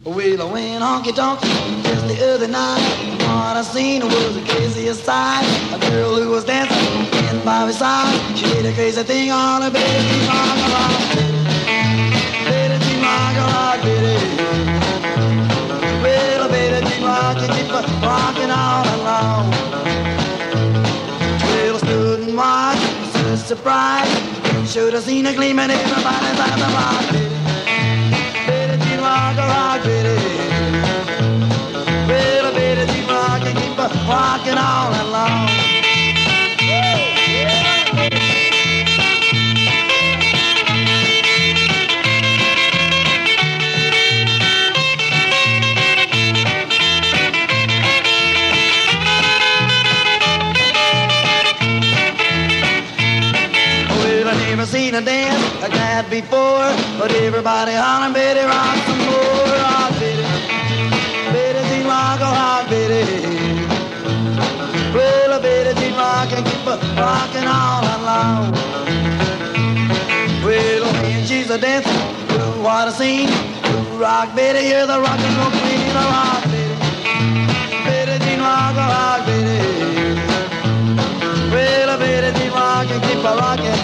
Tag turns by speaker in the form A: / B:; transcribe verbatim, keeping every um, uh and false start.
A: Well, I went honky-tonk just the other night. What I seen was the craziest sight. A girl who was dancing in by my side. She did a crazy thing on a baby rock, rock, baby, baby, rock, rock, baby. Well, baby, rock, you keep rocking all along. Well, I stood and watched, so surprised. Should have seen a gleaming in everybody's eyes. Rock, baby. Rock, rock, baby. Well, baby, keep rocking, keep rocking all along. Well, I never seen a dance like that before, but everybody hollering, Betty, rock some more, rock, Betty, Betty, Jean, rock, rock, Betty. Well, Betty, Jean, rock and keep rocking all along. Well, me and she's a dancing, what a scene. Rock, Betty, you're the rock and roll queen, rock, Betty, Betty, Jean, rock, rock, Betty. Well, Betty, Jean, rock and keep rocking.